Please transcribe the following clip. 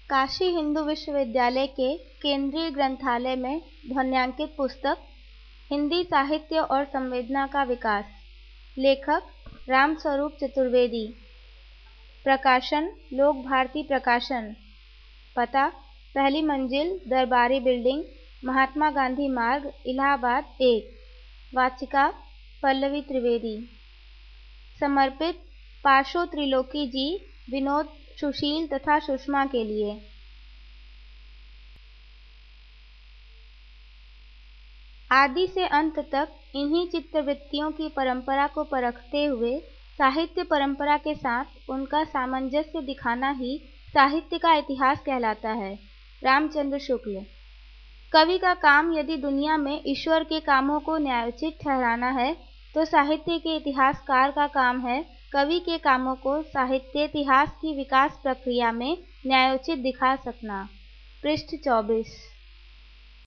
काशी हिंदू विश्वविद्यालय के केंद्रीय ग्रंथालय में ध्वन्यांकित पुस्तक हिंदी साहित्य और संवेदना का विकास, लेखक रामस्वरूप चतुर्वेदी, प्रकाशन लोक भारती प्रकाशन, पता पहली मंजिल दरबारी बिल्डिंग, महात्मा गांधी मार्ग, इलाहाबाद 1। वाचिका पल्लवी त्रिवेदी। समर्पित पाशो त्रिलोकी जी, विनोद, सुशील तथा सुषमा के लिए। आदि से अंत तक इन्हीं चित्तवृत्तियों की परंपरा को परखते हुए साहित्य परंपरा के साथ उनका सामंजस्य दिखाना ही साहित्य का इतिहास कहलाता है। रामचंद्र शुक्ल। कवि का काम यदि दुनिया में ईश्वर के कामों को न्यायोचित ठहराना है, तो साहित्य के इतिहासकार का काम है कवि के कामों को साहित्य इतिहास की विकास प्रक्रिया में न्यायोचित दिखा सकना। पृष्ठ 24।